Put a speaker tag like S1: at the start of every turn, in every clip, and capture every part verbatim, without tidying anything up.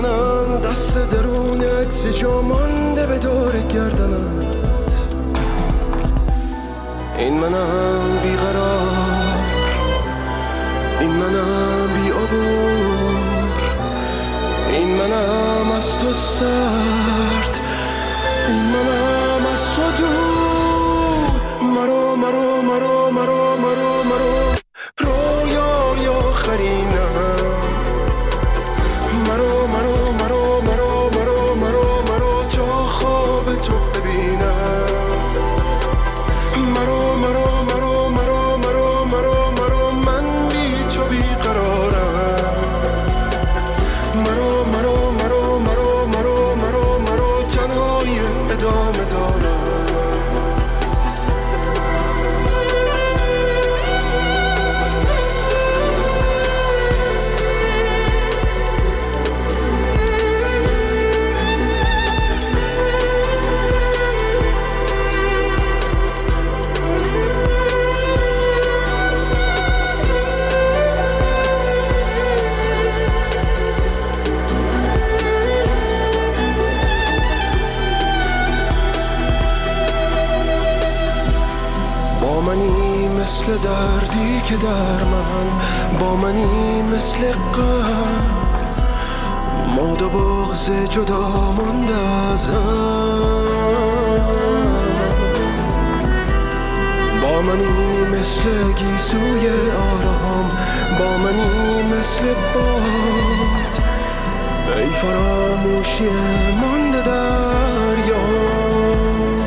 S1: منم دست درون عکسی جا مانده به دور گردنم. این منم بیقرار، این منم بی عبور، این منم از تو سرد، این منم از تو دور. مرو مرو مرو مرو مرو مرو رویای آخرینم. مرو مرو مرو مرو مرو مرو مرو تا خواب تو ببینم. مرو مرو مرو مرو مرو مرو مرو من بی تو بیقرارم. مرو مرو مرو مرو مرو مرو مرو تنهای ادامه دارم. با منی مثل دردی که در من، با منی مثل قبل، ماد و بغض جدا مانده ازم. با منی مثل گیسوی آرام، با منی مثل باد، ای فراموشی مانده در یاد.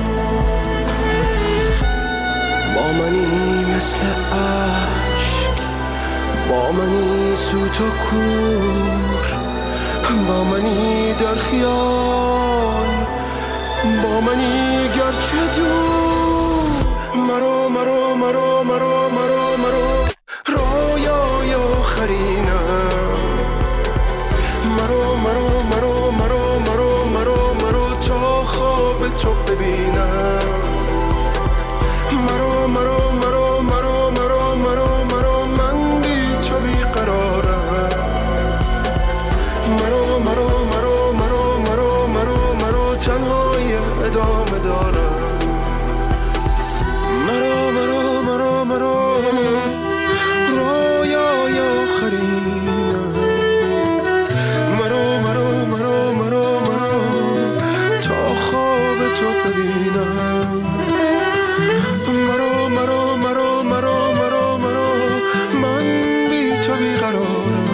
S1: با منی مثل عشق، با منی سوت و کور، با منی در خیال، با منی گرچه دور. مرو مرو مرو مرو مرو مرو رویای آخرینم. مرو مرو مرو مرو مرو مرو مرو تا خواب تو ببینم. مرو مرو مرو مرو مرو مرو مرو من بی تو بیقرارم. مرو مرو مرو مرو مرو مرو مرو تنهای ادامه دارم. مرو مرو مرو مرو رویای آخرینم. مرو مرو مرو مرو مرو تا خواب تو ببینم. مرو مرو مرو مرو مرو مرو من بی تو بیقرارم.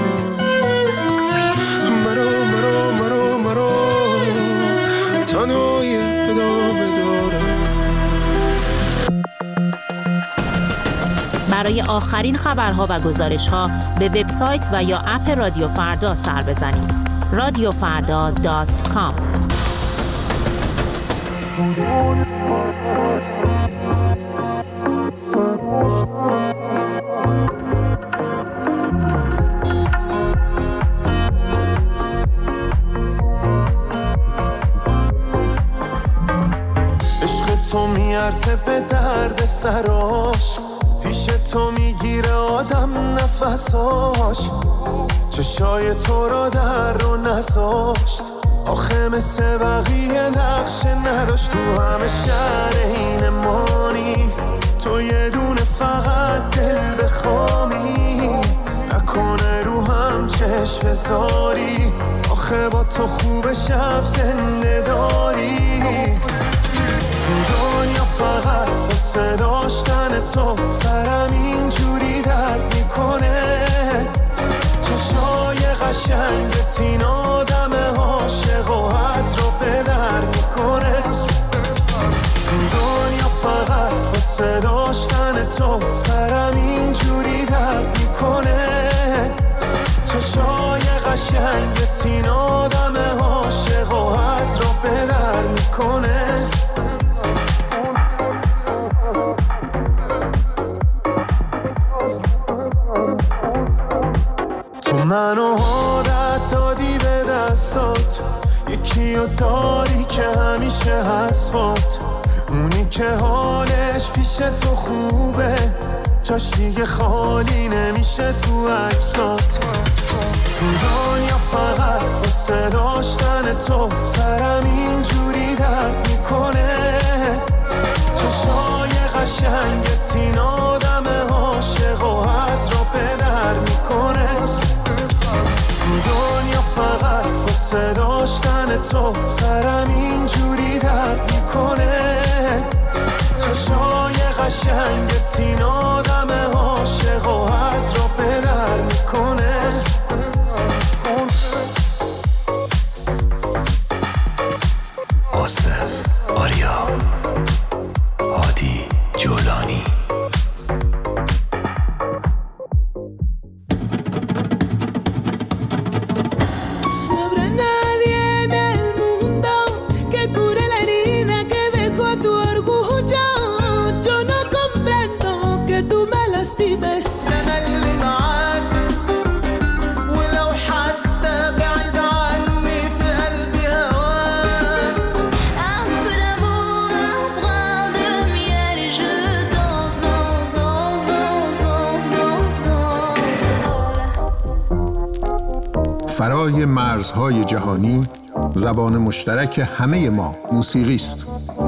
S1: مرو مرو مرو مرو تنهای ادامه دارم.
S2: برای آخرین خبرها و گزارش‌ها به وبسایت و یا اپ رادیو فردا سر بزنید. رادیو فردا دات کام.
S3: عشق تو میارزه به درد سراش، پیش تو میگیره آدم نفساش. چشای تو را در رو نذاشت، آخه مثل بقیه نقش نداشت. تو همه شهر این مانی، تو یه دونه فقط دل بخوامی. نکنه رو هم چشم بذاری، آخه با تو خوب شب زنده داری. تو دنیا فقط بسه داشتن تو سرم اینجوری درد میکنه. چشای قشنگت این آدم عاشق و از رو به در میکنه. تو دنیا فقط بسه داشتن تو سرم اینجوری درد میکنه. چشای قشنگت این آدم عاشق و از رو به در میکنه. تو منو عادت دادی به دستات، یکی رو داری که همیشه هست بات. اونی که حالش پیش تو خوبه، جاش دیگه خالی نمیشه تو عکسات. تو دنیا فقط واسه تو سرم اینجوری درد میکنه. چشای قشنگت این آدم عاشق و از را پدر میکنه. تو دنیا فقط واسه داشتن تو سرم اینجوری درد میکنه. چشای قشنگت این آدم عاشق و از را پدر میکنه.
S4: آصف آریا هادی جولانی.
S5: فرای مرزهای جهانی، زبان مشترک همه ما موسیقی است.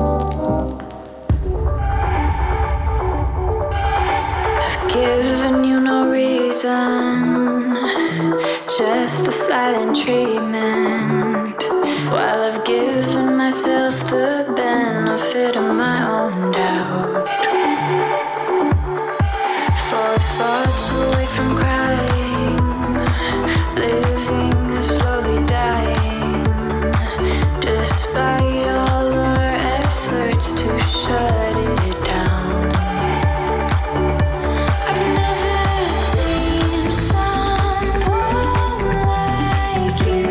S6: Just the silent treatment, while I've given myself the benefit of my own doubt. For thoughts away from crying, living is slowly dying, despite all our efforts to shut it down. I've never seen someone like you,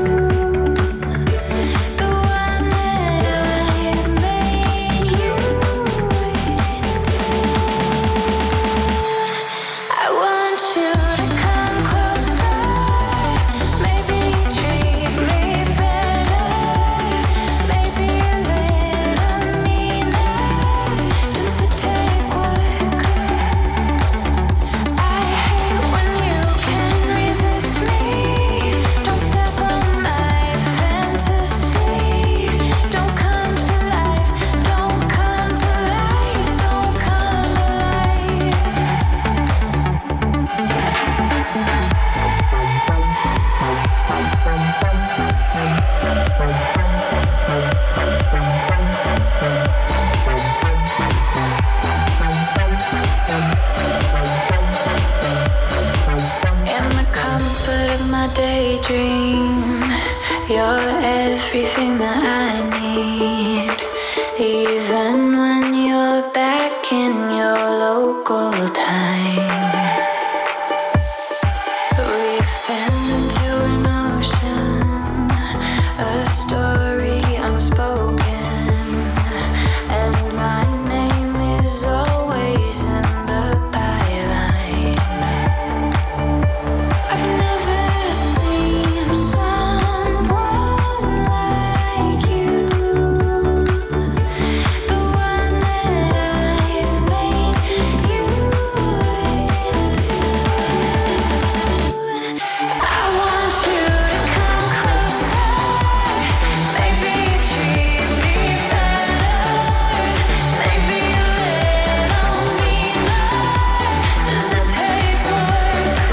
S6: the one that I've made you into. I want you to come closer, maybe treat me better, maybe a little meaner, just to take work. I hate when you can resist me. Don't step on my fantasy. Don't come to life, don't come to life, don't come to life. In the comfort of my daydream, you're everything that I need. Even when you're back in your local time, we spin into an ocean, a story unspoken, and my name is always in the byline. I've never seen someone like you, the one that I've made you into. I want you to come closer, maybe treat me better, maybe a little meaner, does it take work?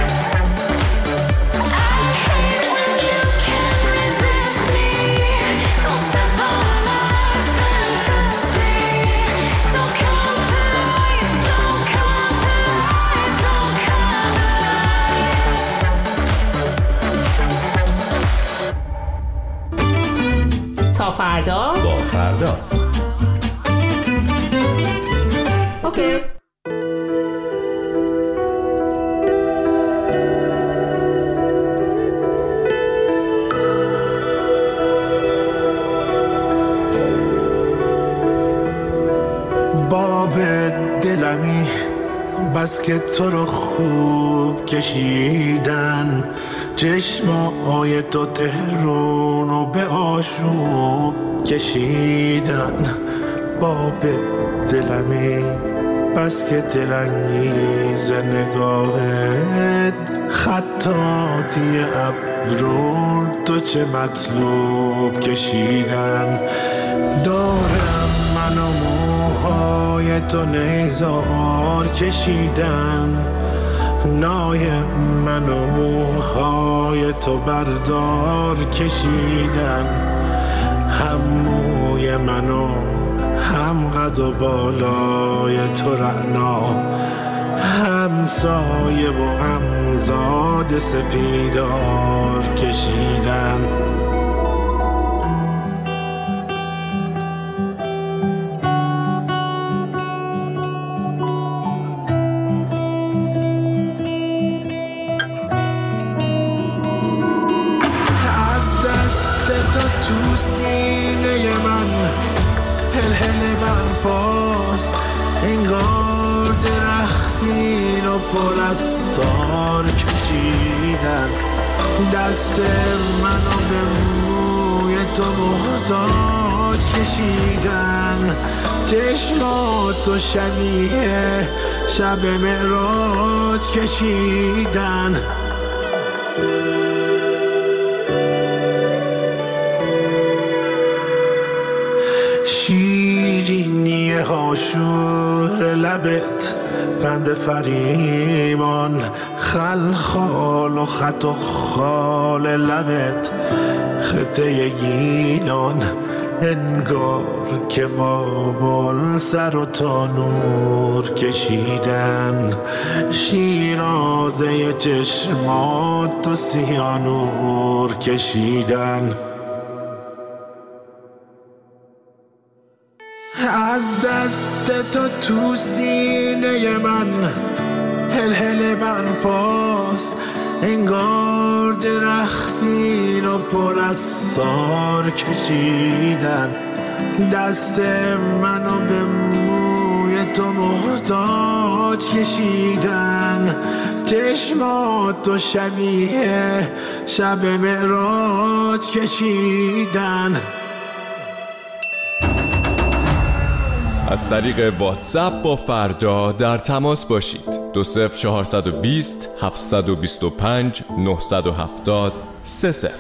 S6: I hate when you can't resist me. Don't step on my fantasy. Don't come to life, don't come to life, don't come to life.
S2: تا فردا.
S4: با فردا.
S2: اوکی.
S3: باب دلمی بس که تو رو خوب کشیدن، چشمای تو تهرون رو به آشوب کشیدن. باب دلمی بس که دلانگیز نگاهت، خطاطی ابر رو تو چه مطلوب کشیدن. دارم من و موهای تو نیزار کشیدن، نای من و موهای تو بردار کشیدن. هم موی من و هم قد و بالای تو رعنا، هم سایه و هم زاد سپیدار کشیدن. تو سینه من هل برپاست، انگار درختی رو پر از سار کشیدن. دست منو به موی تو محتاج کشیدن. چشمات تو شبیه شب معراج کشیدن. شیرینی هاشور لبت، قند فریمان، خلخال و خط و خال لبت، خطه گیلان، انگار که بابل سر و تانور کشیدن. شیرازه چشمات و سیانور کشیدن. از دست تو تو سینه من هل هل برپاست، انگار درختی رو پر از سار کشیدن. دست منو به موی تو محتاج کشیدن. چشمات تو شبیه شب معراج کشیدن.
S7: از طریق واتساپ با فردا در تماس باشید. دو صفر چهارصد و بیست هفتصد و بیست و پنج نهصد و هفتاد سه صفر.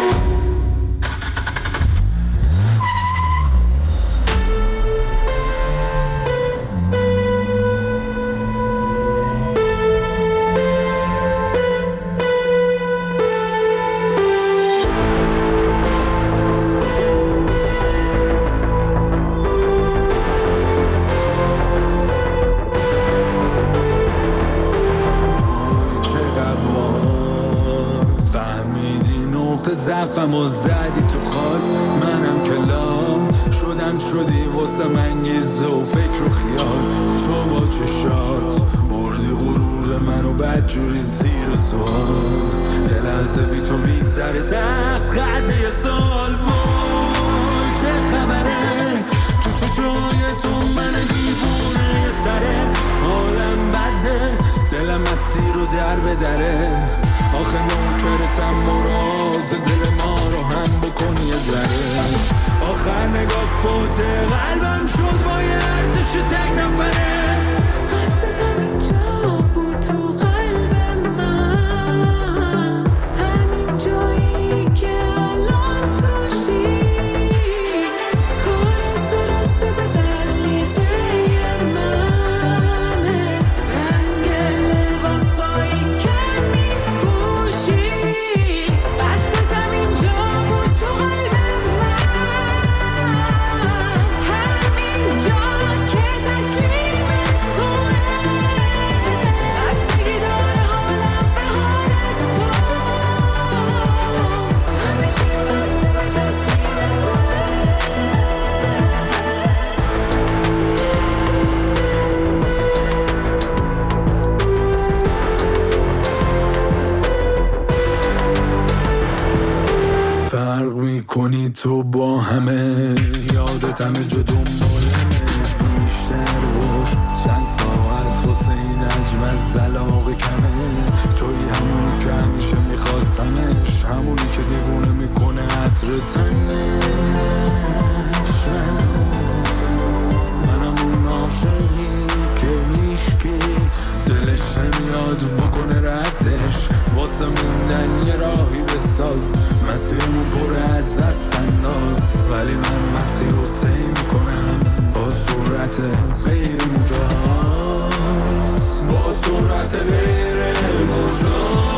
S8: ضعفم و زدی تو خال، منم کلا شدم شدی واسم انگیزه و فکر و خیال. تو با چشات بردی غرور منو بدجوری زیر سوال. یه لحظه بی تو میگذره سخت قد یه سال. وای چه خبره تو چشای تو من دیوونه سره. حالم بده دلم مسیر رو در بدره. آخه نوکرتم مراد دل ما رو هم بکنی یه ذره. آخر نگات فوت قلبم شد با یه ارتش تک نفره.
S6: قصدت همینجا بود تو قلب من، همین جایی که الان توشی. کارت درسته به سلیقه منه، رنگ لباسایی که
S8: کنی تو با همه. یادت همه جا دنبالمه، بیشتر باش چند ساعت واسه این عجم از زلاق کمه. توی همونی که همیشه میخواستمش، همونی که دیوونه میکنه عطر تنش. منم اون عاشقی که هیشکی دلش نمیاد بکنه ردش. واسه موندن یه راهی به فراز، مسیرمون پر از دست انداز، ولی من مسیر رو طی میکنم با سرعت غیر مجاز، با سرعت غیر مجاز.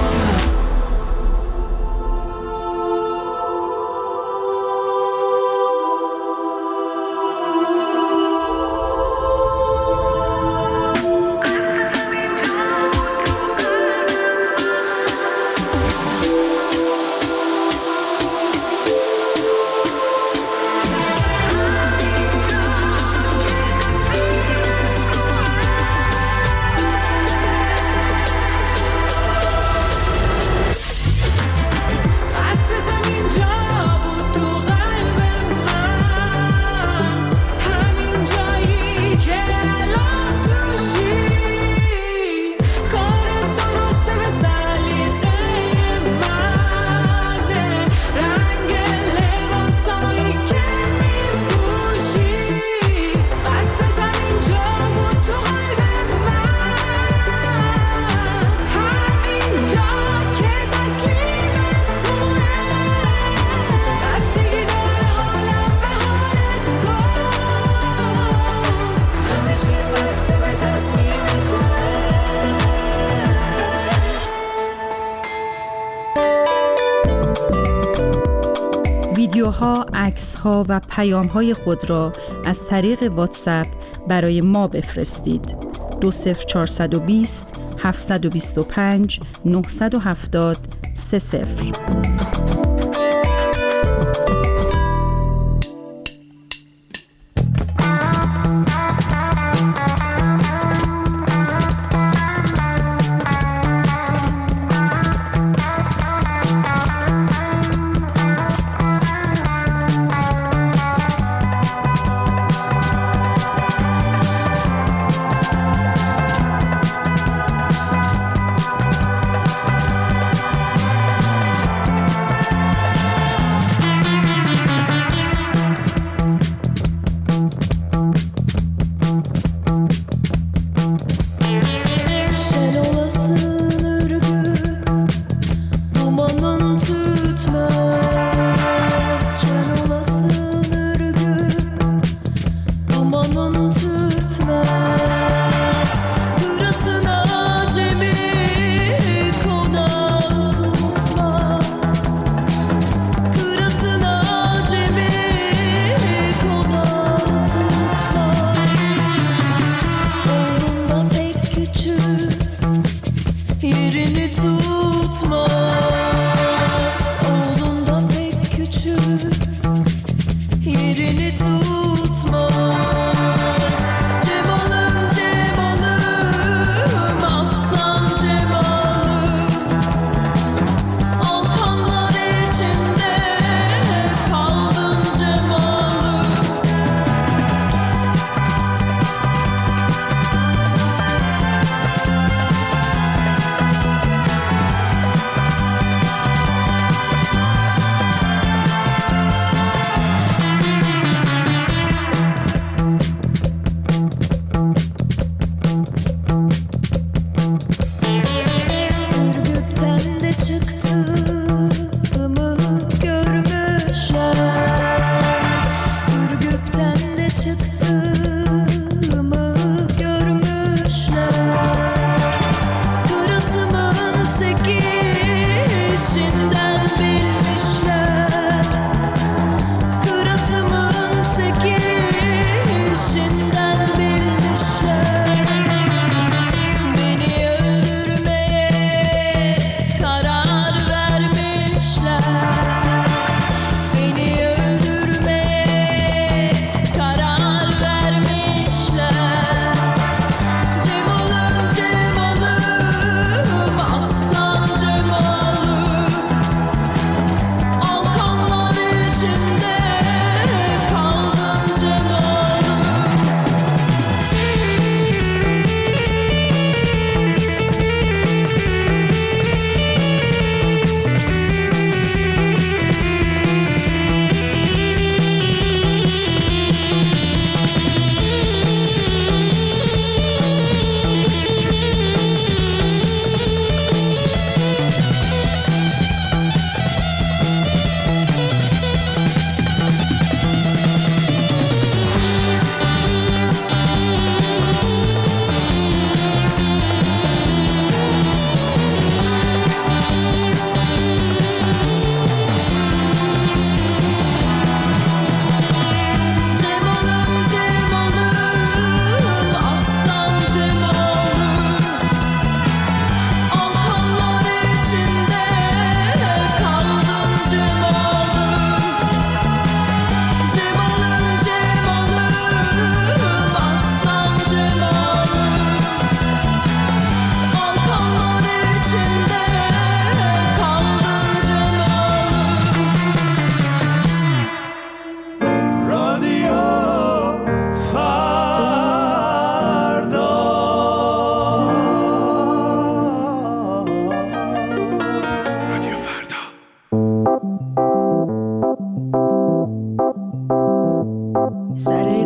S9: ویدیوها، عکس‌ها و پیام‌های خود را از طریق واتساپ برای ما بفرستید. دو صفر چهارصد و بیست هفتصد و بیست و پنج نهصد و هفتاد سه صفر.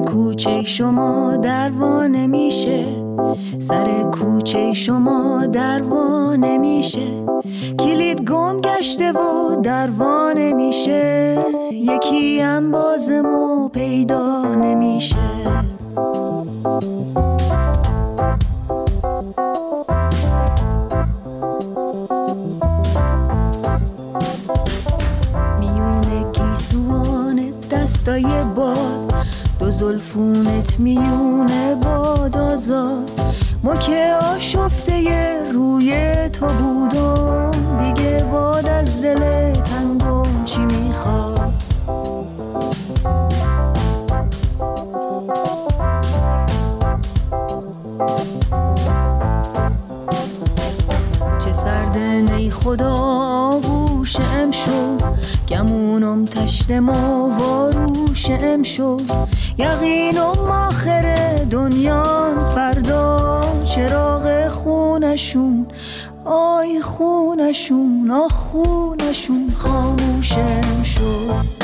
S10: کوچه شما دروا نمیشه، سر کوچه شما دروا نمیشه، کلید گم گشته و دروا نمیشه، یکی انبازمو پیدا نمیشه. میونه گیسوان دستای باد، دو زلفونت میونه باد آزاد، ما که آشفته روی تو بودم، دیگه باد از دل تنگم چی میخواد. چه سردن ای خدا آغوش امشو، گمونم تشتم و واروش امشو، یقینم آخر دنیان فردا، چراغ خونشون آی خونشون آ خونشون خاموشم شد.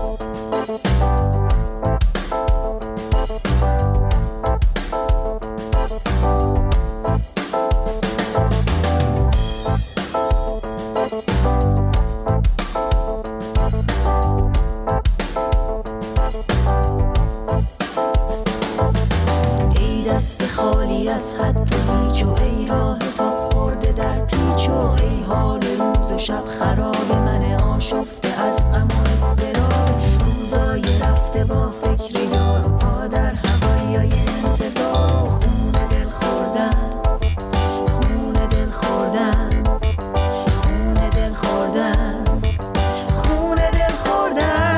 S10: از حد و هیچ و ای راه تا خورده در پیچ و ای حال روز و شب خراب من آشفته از غم و اضطراب، روزای رفته با فکر یار و پا در هوایی انتظار، خون دل خوردن خون دل خوردن خون دل خوردن خون دل خوردن.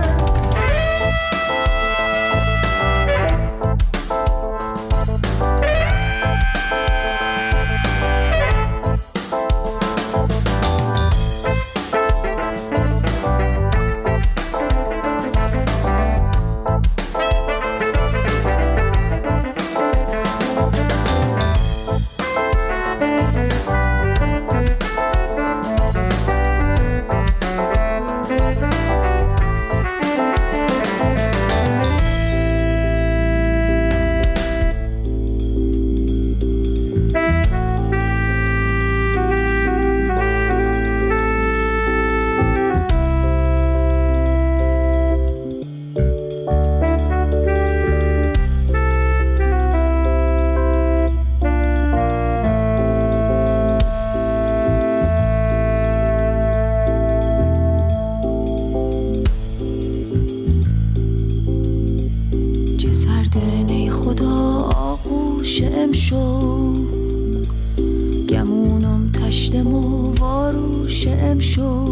S10: گمونم تشتم و واروش امشو،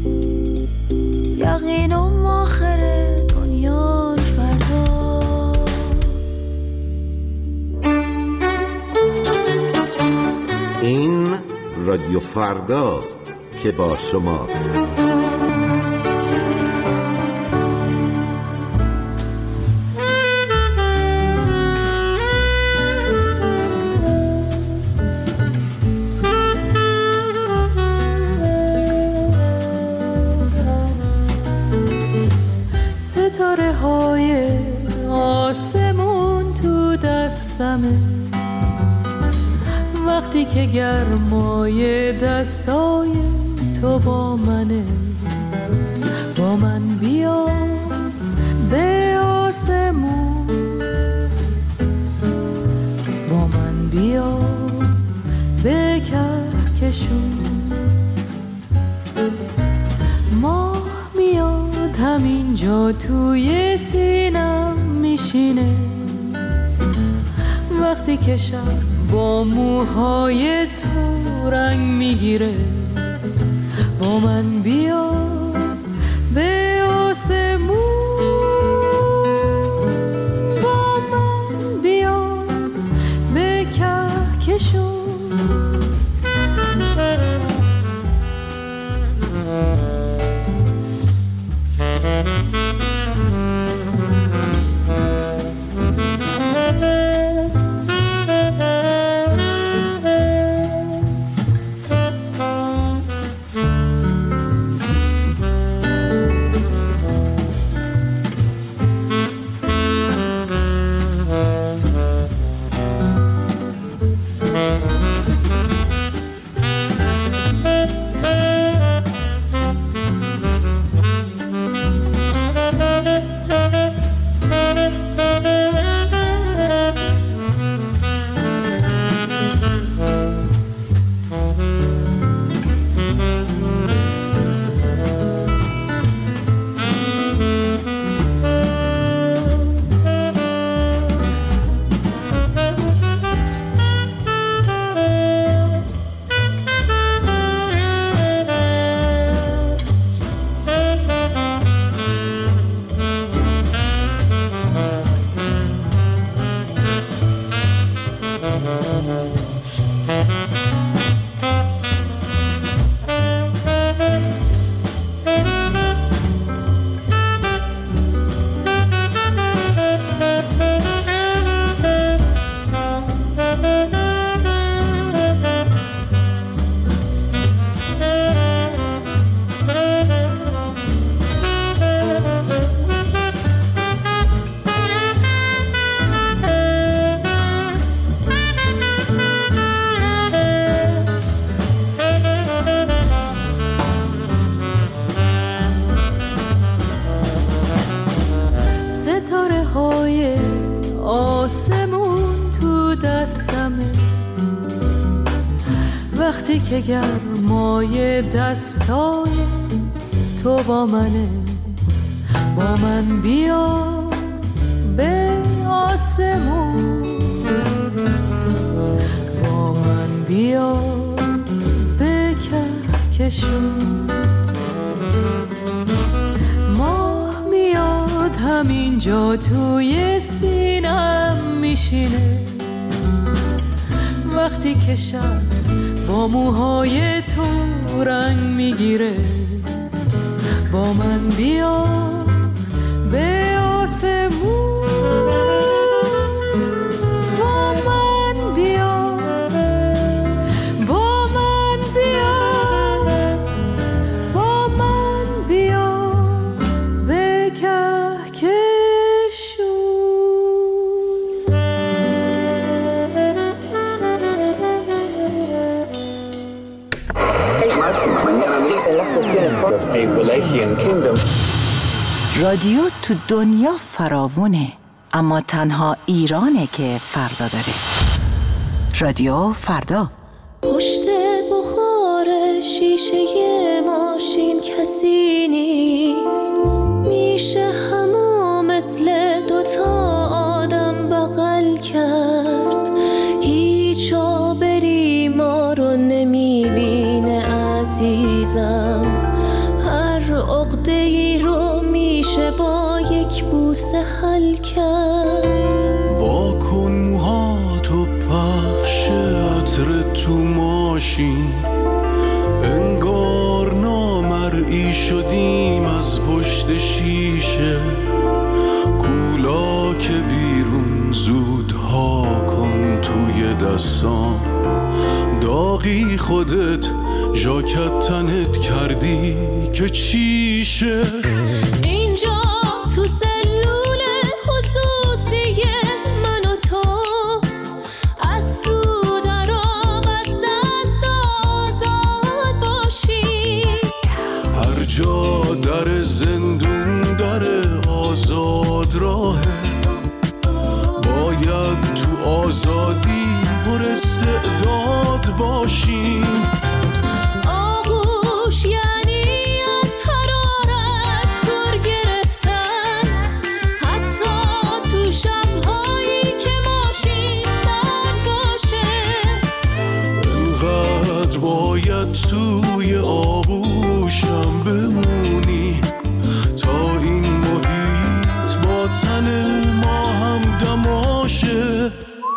S10: یقینم آخر دنیا فردا.
S11: این رادیو فرداست که با شماست.
S12: ستاره های آسمون تو دستمه، وقتی که گرمای دستای تو با منه، با من بیا به آسمون، با من بیا به کهکشون. ماه میاد همینجا توی سینم میشینه، وقتی که شب با موهای تو رنگ میگیره، با من بیا به آسمون، با من بیا به کهکشون. آسمون تو دستمه، وقتی که گرمای دستای تو با منه. با من بیا به آسمون، با من بیا به کهکشون. ماه میاد همینجا توی سینم میشینه، وقتی که شب با موهای تو رنگ میگیره. با من بیا به آسمون، با من بیا، با من بیا، با من بیا به کهکشون.
S13: رادیو تو دنیا فراوونه، اما تنها ایرانه که فردا داره. رادیو فردا.
S12: پشت بخار شیشه ماشین کسی نیست، میشه همو مثل دوتا آدم بغل کرد. هیچ آبری ما رو نمیبینه عزیزم، هر عقده‌ای رو میشه با یک بوسه حل کرد.
S3: واکن موهاتو پخش عطر تو ماشین، انگار نامرئی شدیم از پشت شیشه. کولا که بیرون زودها کن توی دستام، داغی خودت ژاکت تنت کردی که چیشه.
S12: اینجا تو سلول خصوصی من و تو، از تو در آب از دست آزاد باشی.
S3: هر جا در زندون داره آزاد راهه، باید تو آزادی پر استعداد باشیم.
S12: آغوش یعنی از حرارت پر گرفتن، حتی تو شب‌هایی که ماشین سرد باشه.
S3: انقدر باید توی آغوشم بمونی تا این محیط با تن ما هم دماشه.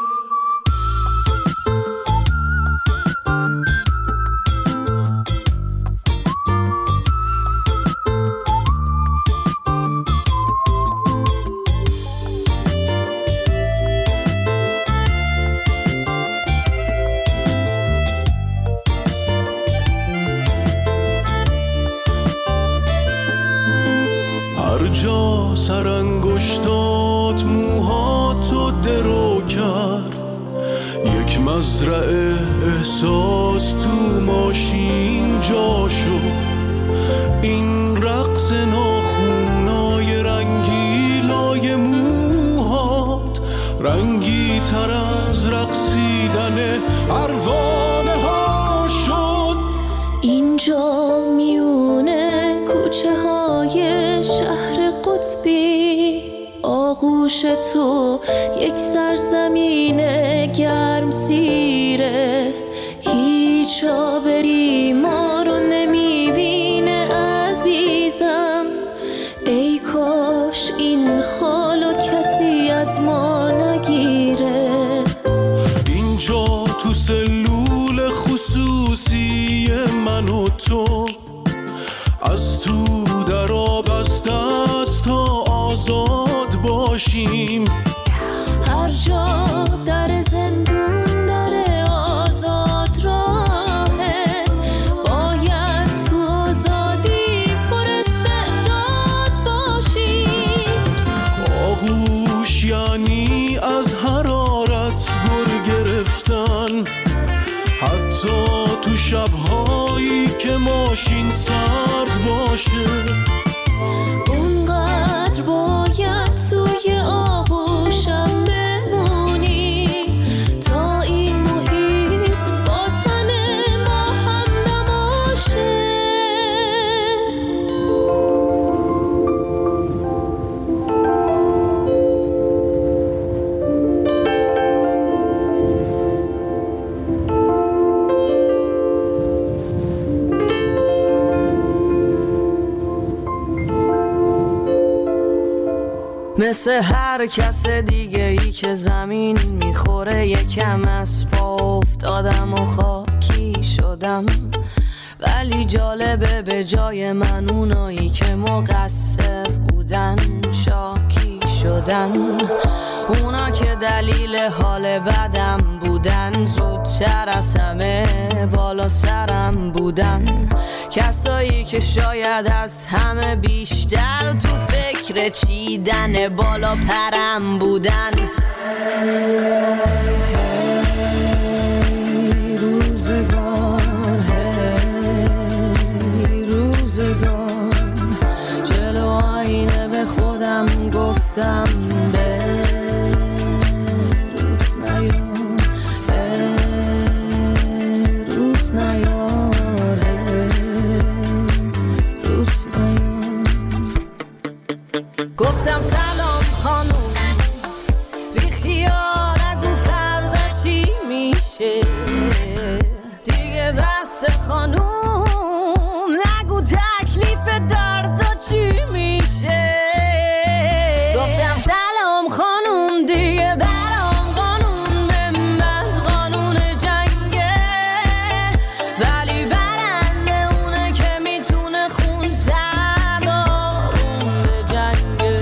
S3: هر جا سرانگشتات موهاتو درو کرد، یک مزرعه احساس تو ماشین جا شد. این رقص ناخونای رنگیلای موهات رنگی تر از رقصیدن پروانه ها شد.
S12: اینجا میونه کوچه های شهر قطبی، آغوش تو یک سرزمین گرم سیره. هیچ آبری ما رو نمیبینه عزیزم، ای کاش این حالو کسی از ما نگیره.
S3: اینجا تو سلول خصوصی من و تو، از تو در آب از دست تا آزاد باشیم.
S12: هر جا در زندون داره آزاد راهه، باید تو آزادی پر استعداد باشیم.
S3: آغوش یعنی از حرارت گر گرفتن، حتی تو شب‌هایی که ماشین سرد باشه.
S12: اونقدر باید توی آغوش
S14: مثل هر کس دیگه ای که زمین میخوره یکم از پا افتادم و خاکی شدم، ولی جالبه به جای من اونایی که مقصر بودن شاکی شدن. اونا که دلیل حال بدم بودن زودتر از همه بالا سرم بودن. کسایی که شاید از همه بیشتر تو فکر چیدن بالا پرم بودن. هی روزگار، هی روزگار، جلو آینه به خودم گفتم به گفتم سلام خانوم، بی خیال نگو فردا چی میشه دیگه، بس خانوم نگو تکلیف دردا چی میشه. گفتم سلام خانوم دیگه برام قانون به من قانون جنگه، ولی برنده اونه که میتونه خون سردارون به جنگه.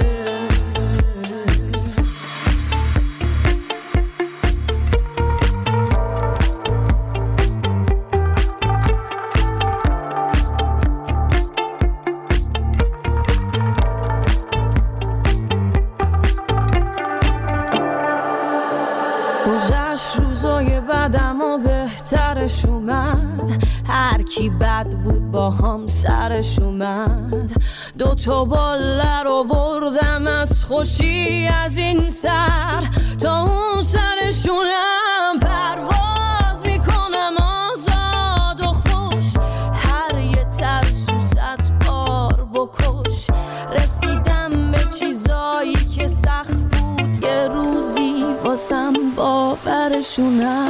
S14: گذشت روزای بعدم و بهترش اومد، هر کی بد بود با هم سرش اومد. دو تا باله رو بردم از خوشی از این سر تا اون سرشونم پرواز میکنم آزاد و خوش. هر یه ترسو صد بار بکش، رسیدم به چیزایی که سخت بود یه روزی واسم باورشونم.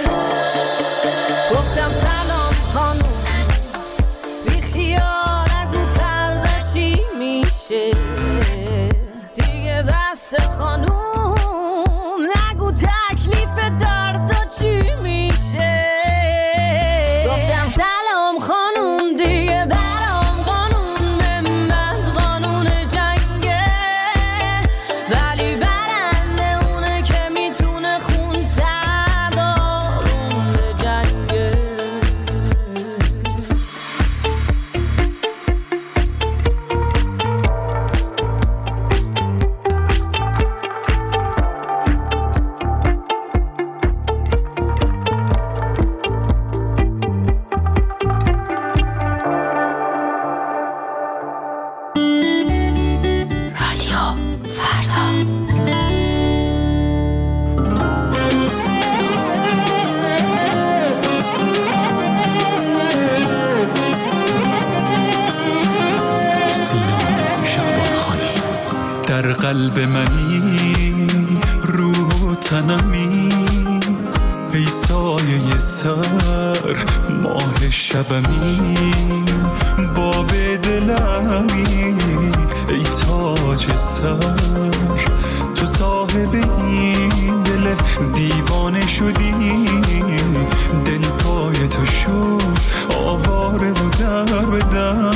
S14: گفتم سلام خانوم، بی خیال نگو فردا چی میشه دیگه، بس خانوم نگو تکلیف دردا چی میشه. گفتم سلام خانوم دیگه برام قانون به من قانون جنگه، ولی برنده اونه که میتونه خون سردارون به جنگه.
S13: رادیو فردا.
S8: در قلب منی، روح و تنمی، ای سایه سر ماه شبمی، باب دلمی ای تاج سر. تو صاحب این دل دیوانه شدی، دل پای تو شد آواره و در به در.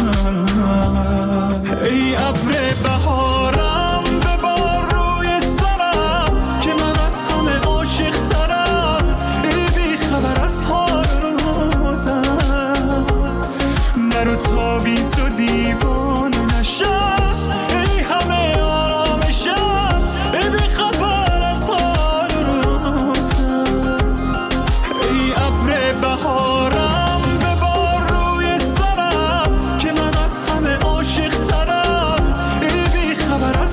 S8: ای ابر بهارم ببار روی سرم که من از همه عاشق ترم، ای بی خبر از حال روزم، نرو تا بی تو دیوانه نشم، ای همه آرامشم، ای بی خبر از حال روزم. ای ابر بهارم ببار روی سرم که من از همه عاشق ترم، ای بی خبر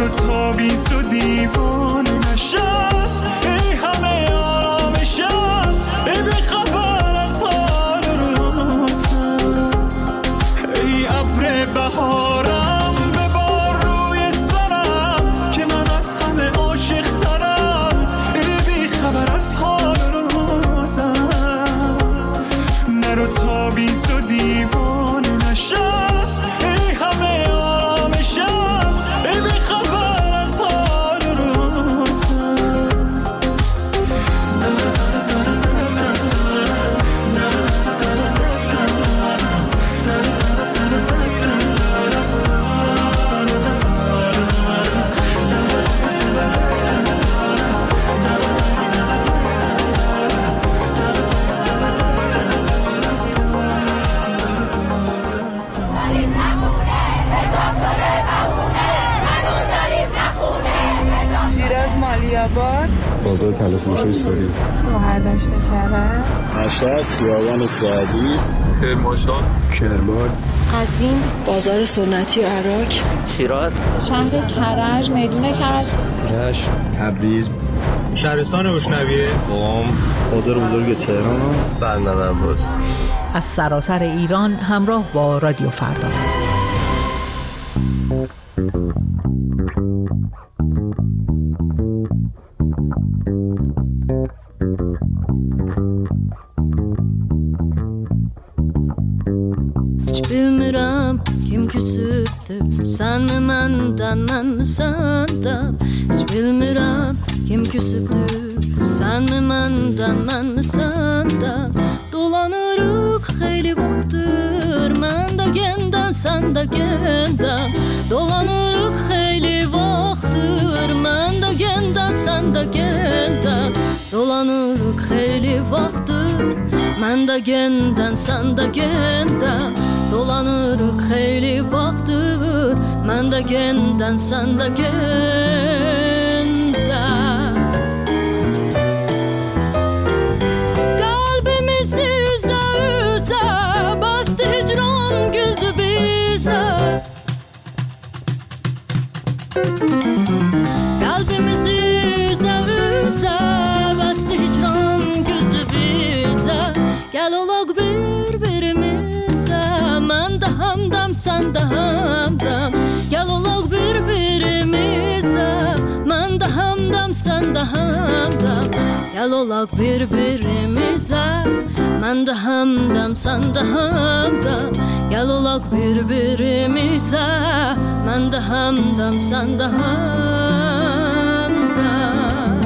S3: تا بی تو دیوانه نشم، ای همه آرامشم، ای بی خبر از حال روزم، ای ابر بهارم ببار روی سرم که من از همه عاشق ترم، ای بی خبر از حال روزم، نرو تا بی تو دیوانه نشم، ای همه آرامشم، ای بی خبر از حال روزم.
S15: شیراز مالیاباد،
S16: بازار تلفروشی ساری،
S15: گوهر داشته کرد،
S16: مشهد خیابان سعدی،
S7: کرمانشاه،
S16: کرمان،
S15: قزوین، بازار سنتی عراق،
S17: شیراز،
S15: شهر کرج، میدون کرج،
S16: رشت، تبریز،
S18: شهرستان بشنویه،
S16: قم، بازار بزرگ تهران، بندر عباس.
S13: از سراسر ایران همراه با رادیو فردا.
S12: Hiç bilmirəm kim küsübdür, sən mi məndən, mən mi səndən? Hiç bilmirəm kim küsübdür, sən mi məndən, mən mi səndən? Dolanırıq xeyli vaxtdır, mən də gəndən, sən də gəndən. Dolanırıq xeyli vaxtdır, mən də gəndən, sən də gəndən. Dolanırıq xeyli vaxtdır, mən də gəndən, sən də gəndən. Dolanırıq xeyli vaxtdır, mən də gəndən, sən də gəndən. Qəlbimizi üzə üzə bastı hicran, güldü bizə. Qəlbimizi üzə üzə bastı hicran, güldü bizə. Gəl olaq bir-birimizə, mən də həmdəm, sən də həmdəm. Gəl olaq bir-birimizə, mən də həmdəm, sən də həmdəm. Gəl olaq bir-birimizə, mən də həmdəm, sən də həmdəm. Gəl olaq bir-birimizə, mən də həmdəm, sən də həmdəm.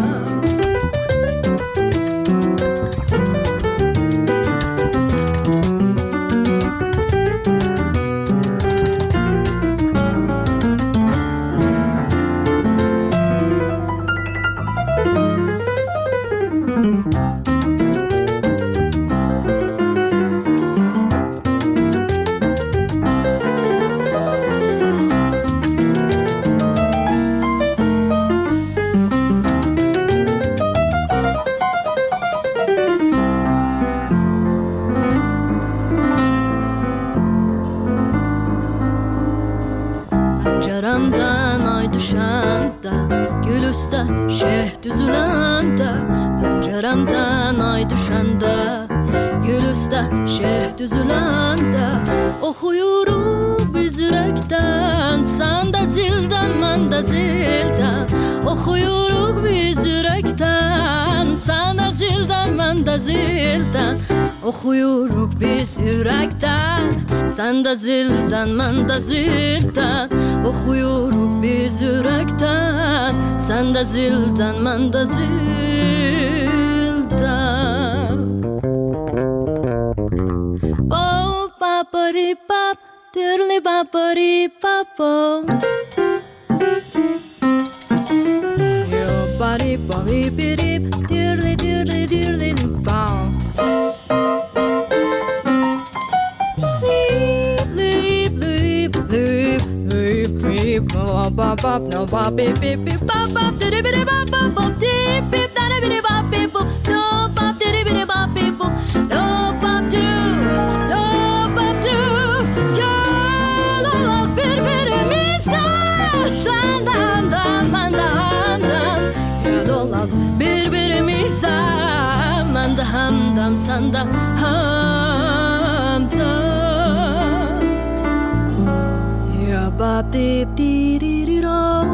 S12: Pəncərəmdən ay düşəndə, gül üstə şeh düzüləndə. Pəncərəmdən ay düşəndə, gül üstə şeh düzüləndə. Oxuyuruq biz ürəkdən, sən də zildən, mən də zildən. Oxuyuruq biz ürəkdən, sən də zildən, mən də zildən. Oxuyuruq biz ürəkdən, sən də zildən, mən də zildən. Oxuyuruq biz ürəkdən, sən də zildən, mən də zildən. Bop, bapari, bap, dirli bapari, papo. Yo, bari, bari, biri, dirli, dirli, dirli, bop. Bop bop no bop beep beep beep bop bop diddy biddy bop bop bop deep beep daddy biddy bop beep boop do bop diddy biddy bop beep boop do bop do do bop do gel olaq bir-birimize, sən də həmdə خندم همدم یا باب دیب دیری ری را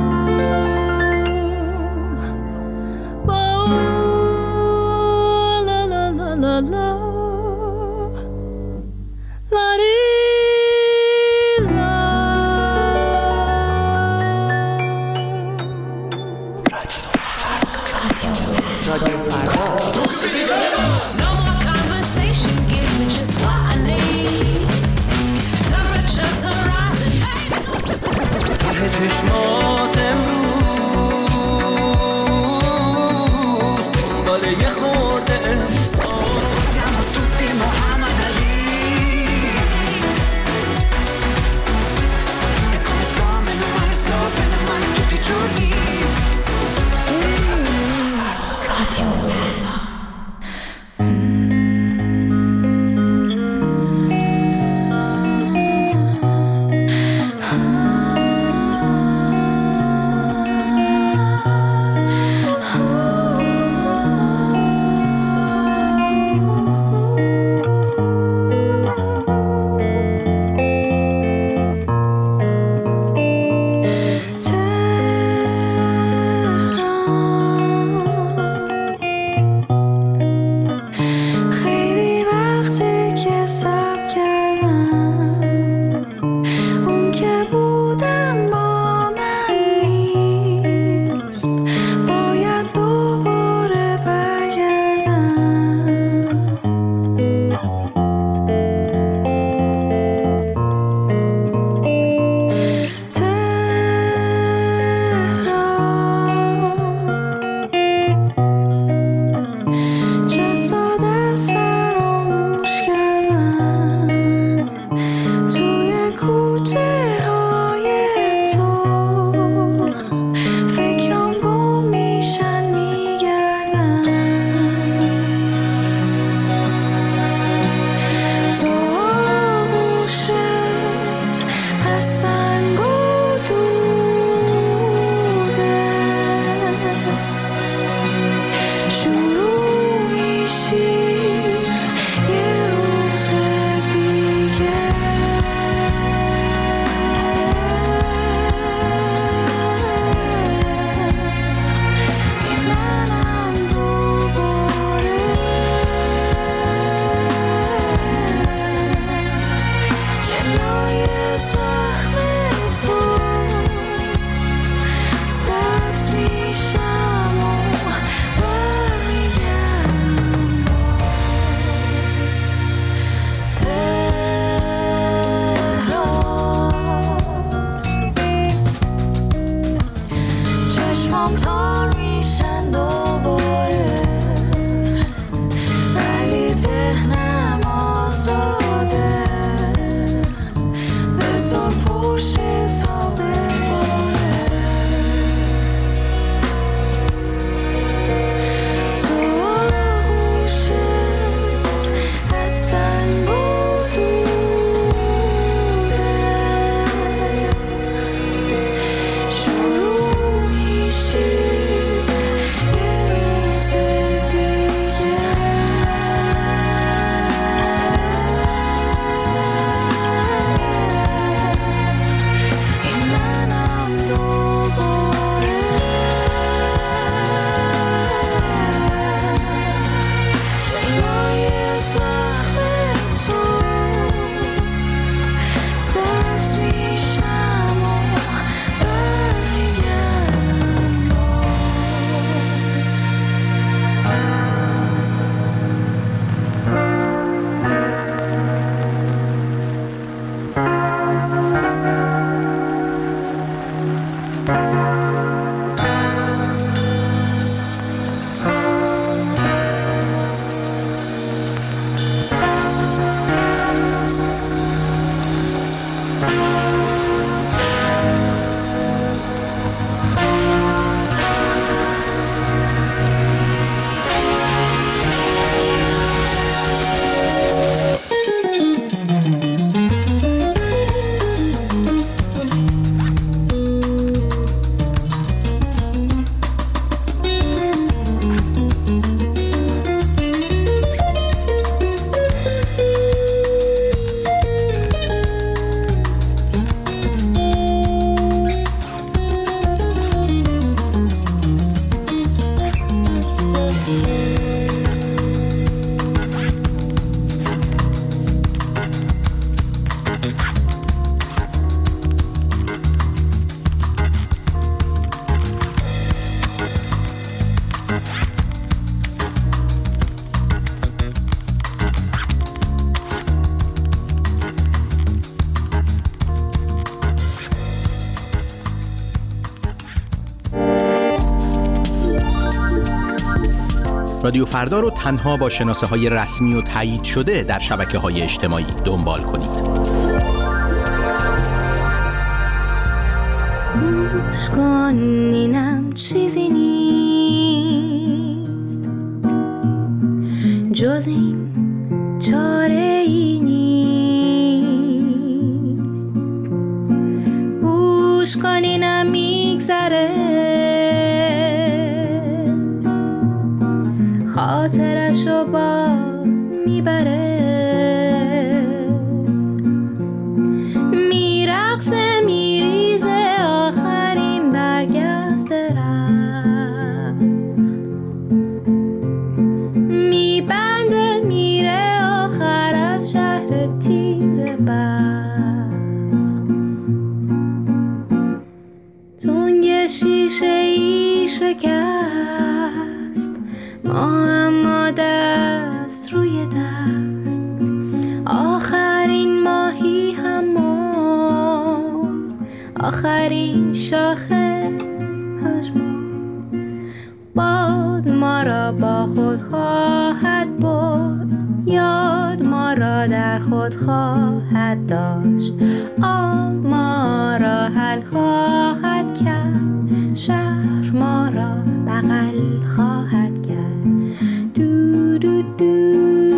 S12: با لا لا لا لا لا لا ری
S17: چشمات امروز دنبال یه خورده siamo tutti Muhammad Ali e come sto meno male sto bene male tutti i giorni Radio
S19: رادیو فردا رو تنها با شناسه های رسمی و تایید شده در شبکه های اجتماعی دنبال کنید.
S12: گوش کن اینم چیزی نیست جز این چاره ای نیست. گوش کن اینم میگذره خاطرشو با میبره میرقصه میریزه آخرین برگ از درخت میبنده میره آخر از شهر تیره برق تنگ شیشه ای شکست ما اما دست روی دست آخرین ماهی همون آخرین شاخه پشمون باد ما را با خود خواهد برد یاد ما را در خود خواهد داشت آب ما را حل خواهد کرد شهر ما را بغل خواهد کرد دو دو دو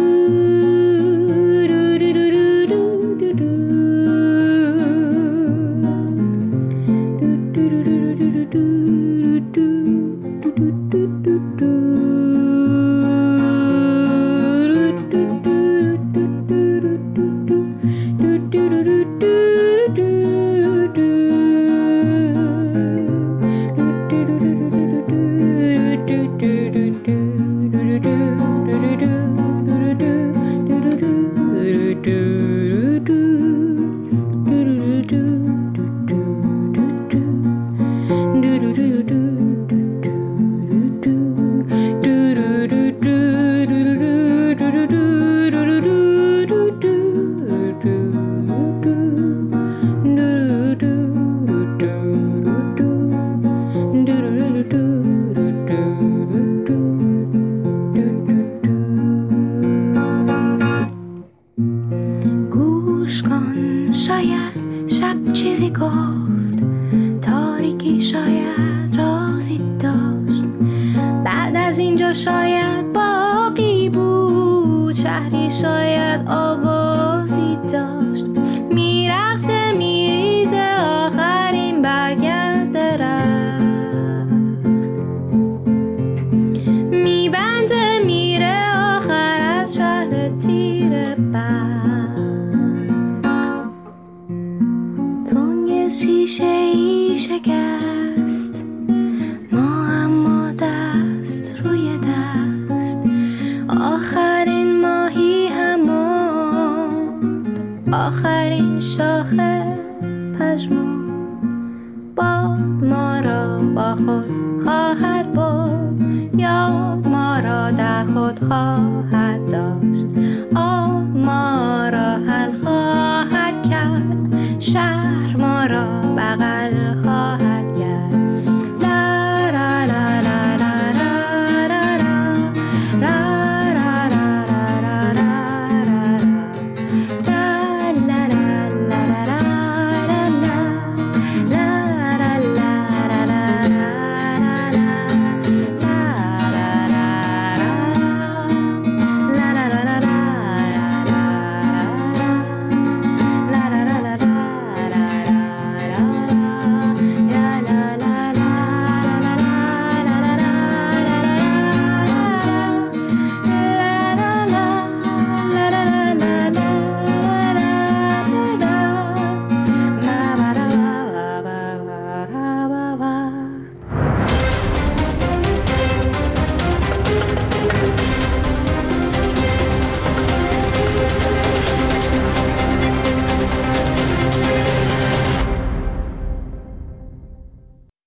S12: گوش کن شاید شب چیزی گفت تاریکی شاید رازی داشت بعد از اینجا شاید باقی بود شهری شاید آوازی داشت میرقصه میریزه آخرین برگ از درخت میبنده میره آخر از شهر تیره برق تنگ شیشه ای شکست ما اما دست روی دست آخرین ماهی همون آخرین شاخه پشمون باد ما را با خود خواهد برد یاد ما را در خود خواهد داشت آب ما را حل خواهد کرد شهر ما را بغل